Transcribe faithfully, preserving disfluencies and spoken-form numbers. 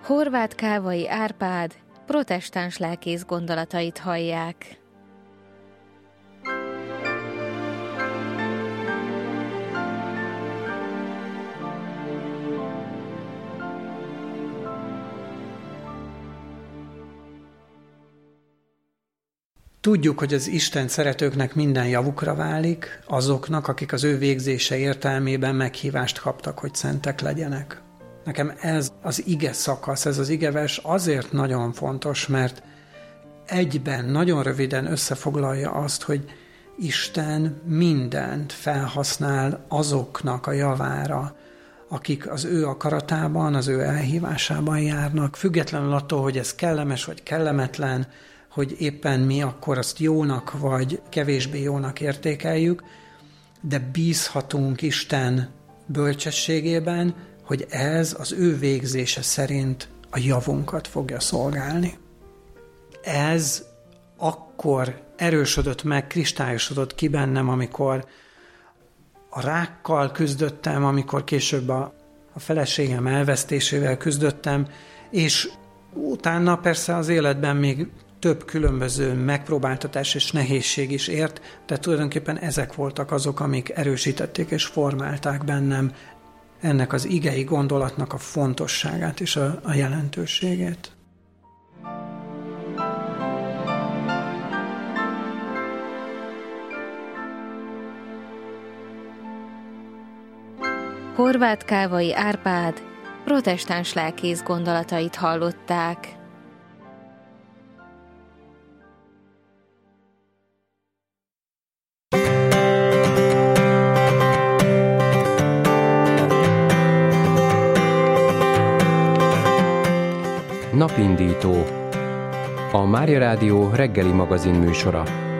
Horváth Kálvai Árpád protestáns lelkész gondolatait hallják. Tudjuk, hogy az Isten szeretőknek minden javukra válik, azoknak, akik az ő végzése értelmében meghívást kaptak, hogy szentek legyenek. Nekem ez az ige szakasz, ez az igevers azért nagyon fontos, mert egyben, nagyon röviden összefoglalja azt, hogy Isten mindent felhasznál azoknak a javára, akik az ő akaratában, az ő elhívásában járnak, függetlenül attól, hogy ez kellemes vagy kellemetlen, hogy éppen mi akkor azt jónak vagy kevésbé jónak értékeljük, de bízhatunk Isten bölcsességében, hogy ez az ő végzése szerint a javunkat fogja szolgálni. Ez akkor erősödött meg, kristályosodott ki bennem, amikor a rákkal küzdöttem, amikor később a, a feleségem elvesztésével küzdöttem, és utána persze az életben még több különböző megpróbáltatás és nehézség is ért, de tulajdonképpen ezek voltak azok, amik erősítették és formálták bennem ennek az igei gondolatnak a fontosságát és a, a jelentőségét. Horváth Kálvai Árpád protestáns lelkész gondolatait hallották. Napindító, a Mária Rádió reggeli magazin műsora.